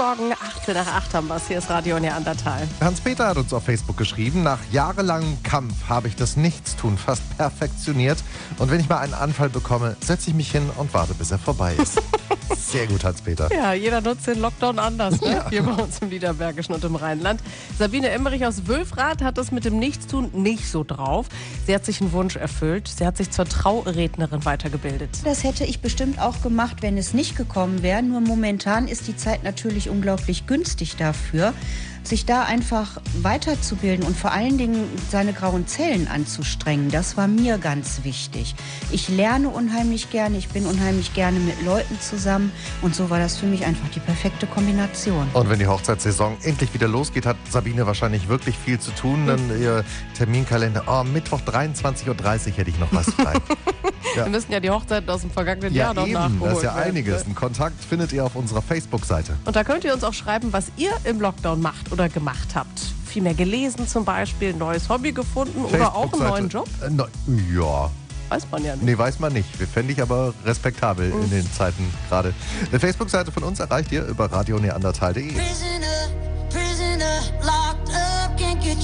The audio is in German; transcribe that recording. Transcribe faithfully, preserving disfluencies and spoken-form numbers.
Morgen, achtzehn nach acht haben wir es. Hier ist Radio Neandertal. Hans-Peter hat uns auf Facebook geschrieben, nach jahrelangem Kampf habe ich das Nichtstun fast perfektioniert. Und wenn ich mal einen Anfall bekomme, setze ich mich hin und warte, bis er vorbei ist. Sehr gut, Hans-Peter. Ja, jeder nutzt den Lockdown anders, ne? Ja. Hier bei uns im Niederbergischen und im Rheinland. Sabine Emmerich aus Wülfrath hat das mit dem Nichtstun nicht so drauf. Sie hat sich einen Wunsch erfüllt. Sie hat sich zur Traurednerin weitergebildet. Das hätte ich bestimmt auch gemacht, wenn es nicht gekommen wäre. Nur momentan ist die Zeit natürlich unglaublich günstig dafür, sich da einfach weiterzubilden und vor allen Dingen seine grauen Zellen anzustrengen. Das war mir ganz wichtig. Ich lerne unheimlich gerne, ich bin unheimlich gerne mit Leuten zusammen und so war das für mich einfach die perfekte Kombination. Und wenn die Hochzeitssaison endlich wieder losgeht, hat Sabine wahrscheinlich wirklich viel zu tun. Dann ihr Terminkalender, oh, Mittwoch dreiundzwanzig Uhr dreißig hätte ich noch was frei. Ja. Wir müssen ja die Hochzeiten aus dem vergangenen Ja, Jahr noch eben, nachholen. das ist ja werden. einiges. Einen Kontakt findet ihr auf unserer Facebook-Seite. Und da könnt ihr uns auch schreiben, was ihr im Lockdown macht oder gemacht habt. Viel mehr gelesen zum Beispiel, ein neues Hobby gefunden oder auch einen neuen Job? Äh, ne, ja, Weiß man ja nicht. nee, weiß man nicht. Fände ich aber respektabel in den Zeiten gerade. Eine Facebook-Seite von uns erreicht ihr über radio neandertal punkt de.